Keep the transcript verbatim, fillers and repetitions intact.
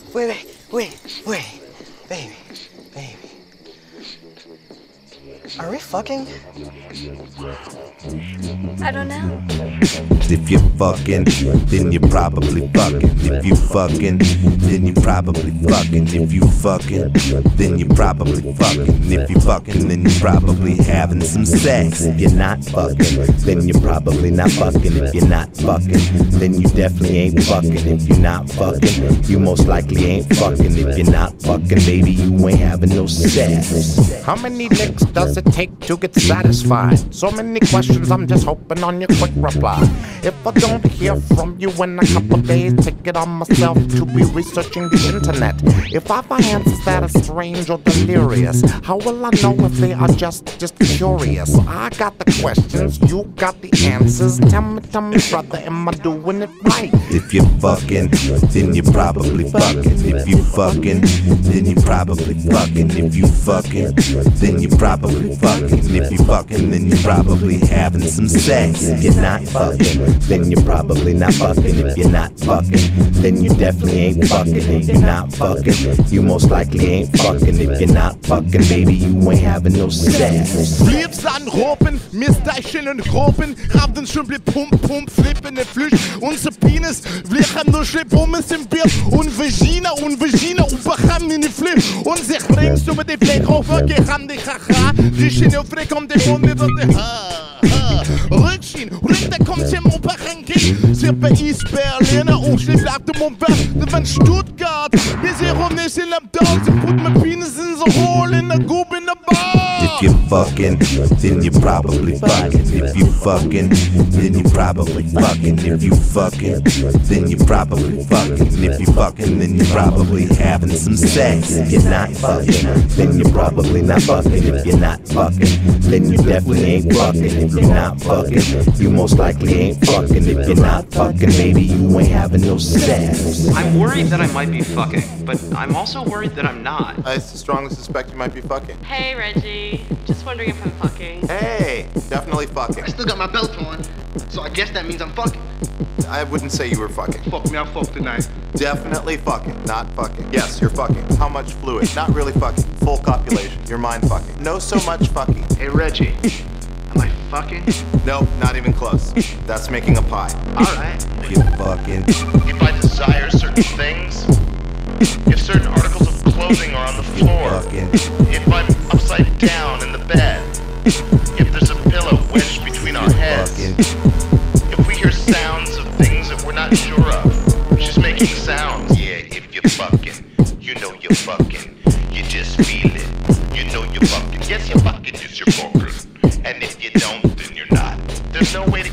wait, wait, wait, baby, baby. Are we fucking? I don't know. If you're fucking, then you're probably fucking. If you fucking, then you're probably fucking. If you fucking, then you're probably fucking. If you fucking, then you're probably having some sex. If you're not fucking, then you're probably not fucking. If you're not fucking, then you definitely ain't fucking. If you're not fucking, you most likely ain't fucking. If you're not fucking, baby, you ain't having no sex. How many licks does it take to get satisfied? So many questions, I'm just hoping on your quick reply. If I don't hear from you in a couple days, take it on myself to be researching the internet. If I find answers that are strange or delirious, how will I know if they are just, just curious? I got the questions, you got the answers. Tell me, tell me, brother, am I doing it right? If you're fucking, then you're probably fucking. If you fucking, then you're probably fucking. If you fucking, then you're probably fucking. If you fucking, then you're probably having some sex. If you're not fucking, then you're probably not fucking. If you're not fucking, then you definitely ain't fucking. If you're not fucking, you most likely ain't fucking. If you're not fucking, baby, you ain't having no sex. Flips anropen, misdeichen en gropen, hab den Schimpel pump, pump, flippen den Flüsch. Unser Penis, wir haben nur Schlipp, um es im Bier. Und Vagina, und Vagina, und wir haben in die Flip. Und sich bringst du mit den Fleck auf, wir haben die Haha. Die Schiene auf Fleck, um die Hunde, und die Ha, Ha. Rückschien, Richter kommt zum Operenkind. Sie bei East Berlin, und schlipp bleibt im Umwelt, wenn Stuttgart. Wir sehen rum nicht in der Down, sie put my penis in the hole, in the goob in the bar. If you're fucking, then you're probably fucking. If you fucking, then you're probably fucking. If you fucking, then you're probably fucking. If you fucking, then you're probably having some sex. If you're not fucking, then you're probably not fucking. If you're not fucking, then you definitely ain't fucking. If you're not fucking, you most likely ain't fucking. If you're not fucking, baby, you ain't having no sex. I'm worried that I might be fucking, but I'm also worried that I'm not. I strongly suspect you might be fucking. Hey, Reggie. Just wondering if I'm fucking. Hey, definitely fucking. I still got my belt on, so I guess that means I'm fucking. I wouldn't say you were fucking. Fuck me, I'm fucked tonight. Definitely fucking, not fucking. Yes, you're fucking. How much fluid? Not really fucking. Full copulation. You're mind fucking. No so much fucking. Hey, Reggie. Am I fucking? Nope, not even close. That's making a pie. Alright. You're fucking. If I desire certain things, if certain articles of clothing are on the floor, if I'm upside down in the bed, if there's a pillow wedged between our heads, if we hear sounds of things that we're not sure of, she's making sounds. Yeah, if you're fucking, you know you're fucking. You just feel it. You know you're fucking. Yes, you're fucking, just you're fucking. And if you don't, then you're not. There's no way to